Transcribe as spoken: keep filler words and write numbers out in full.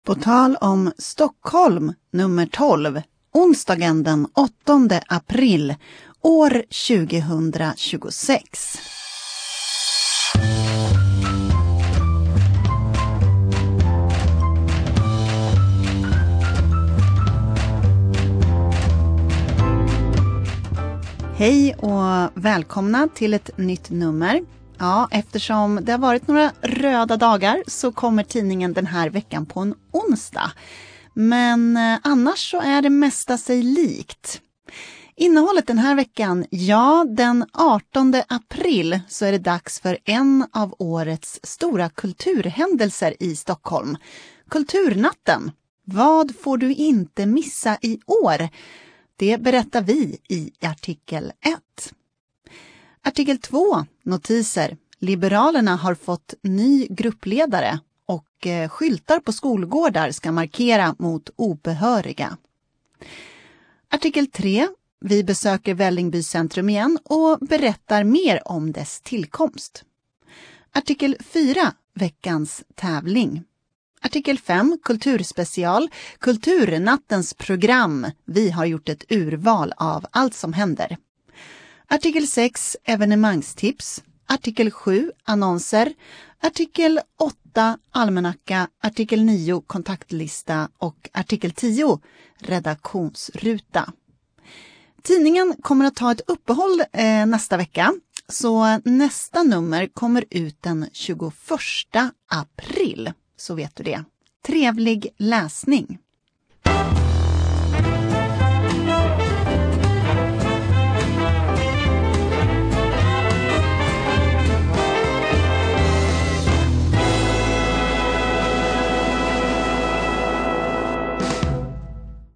På tal om Stockholm nummer tolv, onsdagen den åttonde april, år tjugohundratjugosex. Hej och välkomna till ett nytt nummer. Ja, eftersom det har varit några röda dagar så kommer tidningen den här veckan på en onsdag. Men eh, annars så är det mesta sig likt. Innehållet den här veckan, ja, den artonde april så är det dags för en av årets stora kulturhändelser i Stockholm. Kulturnatten. Vad får du inte missa i år? Det berättar vi i artikel ett. Artikel två, notiser. Liberalerna har fått ny gruppledare och eh, skyltar på skolgårdar ska markera mot obehöriga. Artikel tre. Vi besöker Vällingby centrum igen och berättar mer om dess tillkomst. Artikel fyra. Veckans tävling. Artikel fem. Kulturspecial. Kulturnattens program. Vi har gjort ett urval av allt som händer. Artikel sex. Evenemangstips. Artikel sju. Annonser. Artikel åtta. Almanacka. Artikel nio. Kontaktlista. Och artikel tio. Redaktionsruta. Tidningen kommer att ta ett uppehåll eh, nästa vecka. Så nästa nummer kommer ut den tjugoförsta april. Så vet du det. Trevlig läsning!